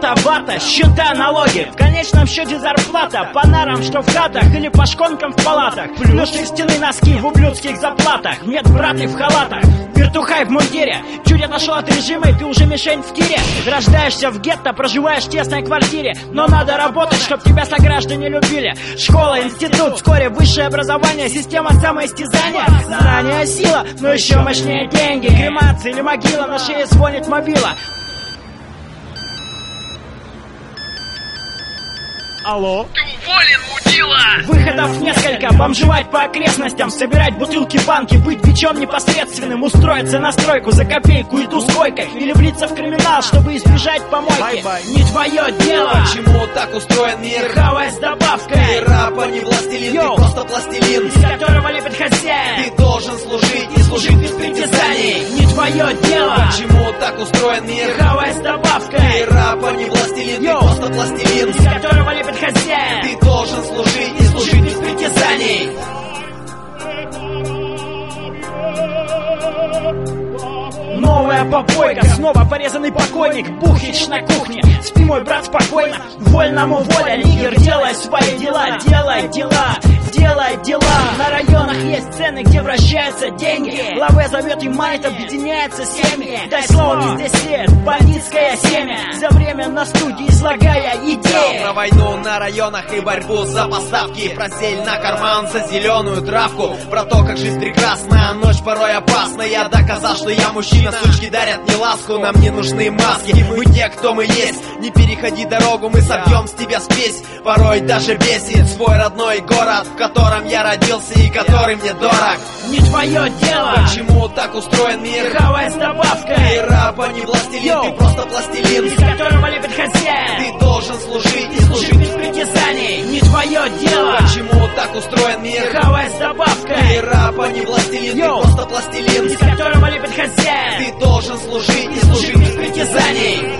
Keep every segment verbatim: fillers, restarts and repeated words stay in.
Работа, вата, счета, налоги. В конечном счете зарплата. По нарам, что в хатах, или по шконкам в палатах. Плюс шерстяные носки в ублюдских заплатах. Медбраты в халатах, вертухай в мундире. Чуть отошел от режима, и ты уже мишень в тире. Рождаешься в гетто, проживаешь в тесной квартире. Но надо работать, чтоб тебя сограждане любили. Школа, институт, вскоре высшее образование. Система самоистязания. Знание, сила, но еще мощнее деньги. Кремация или могила, на шее звонит мобила. Алло? Ты уволен, мудила! Выходов несколько. Бомжевать по окрестностям, собирать бутылки, банки, быть бичом непосредственным, устроиться на стройку за копейку и ту с койкой. Или влиться в криминал, чтобы избежать помойки. Не твое дело. Почему так устроен мир? Хавай с добавкой. Ты раб, а не властелин, Йоу. ты просто пластилин, из которого лепит хозяин. Ты должен служить и служить без притязаний. Не твое дело. Почему так устроен мир? Хавай с добавкой. Ты раб, а не властелин, Йоу. ты просто пластилин, из которого лепит хозяин. ты должен служить и служить без притязаний. Новая попойка, снова порезанный покойник. Бухич на кухне, спи, мой брат, спокойно. Вольному воля, лидер, делай свои дела. Делай дела, делай дела. На районах есть сцены, где вращаются деньги. Лаве зовет и майт, объединяется семьи. Дай слово, везде свет, бандитское семя. За время на студии излагая идеи. Про войну на районах и борьбу за поставки. Про сель на карман, за зеленую травку. Про то, как жизнь прекрасна, а ночь порой опасна. Я доказал, что я мужчина. Сучки дарят не ласку, нам не нужны маски. Мы те, кто мы есть. Не переходи дорогу, мы собьем с тебя спесь. Порой даже бесит свой родной город, в котором я родился и который мне дорог. Не твое дело. Почему так устроен мир? Хавай с добавкой. Ты раб, а не властелин, Йоу. ты просто пластилин, из которого лепит хозяин. ты должен служить и Служить служить. без притязаний. Не твое дело. Почему так устроен мир? Хавай с добавкой. Ты раб, а не властелин, Йоу. ты просто пластилин, из которого лепит хозяин. ты должен служить и служить без притязаний.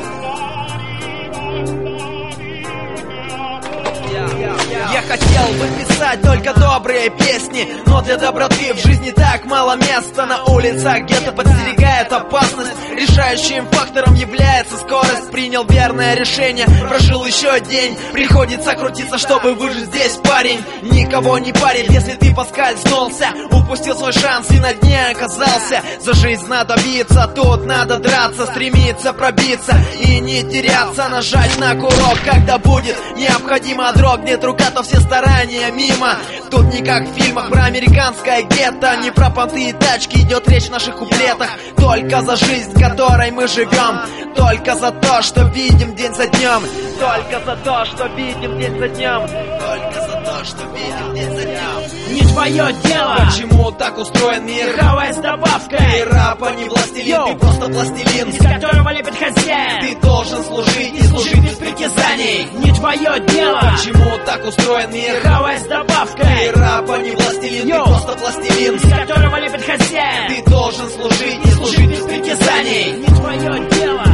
Я хотел бы писать только добрые песни, но для доброты в жизни так мало места. На улицах где-то подстерегает опасность. Решающим фактором является скорость. Принял верное решение, прожил еще день. Приходится крутиться, чтобы выжить здесь, парень. Никого не парит, если ты поскользнулся, упустил свой шанс и на дне оказался. За жизнь надо биться, тут надо драться, стремиться пробиться и не теряться. Нажать на курок, когда будет необходимо. Дрогнет рука, то все старания мимо. Тут не как в фильмах про американское гетто. Не про понты и тачки идет речь в наших куплетах. Только за жизнь, которой мы живем. Только за то, что видим день за днем. Только за то, что видим день за днем. Только за то, что видим день за днем. Не твое дело. Почему так устроен мир? Хавай с добавкой. Ты раб, а не властелин, Йоу. ты просто пластилин, из которого лепит хозяин. ты должен служить и служить без притязаний. Не твое дело. Почему так устроен мир? Хавай с добавкой. Ты раб, а не властелин, Йоу. ты просто пластилин, из которого лепит хозяин. ты должен служить и служить без притязаний. Не твое дело.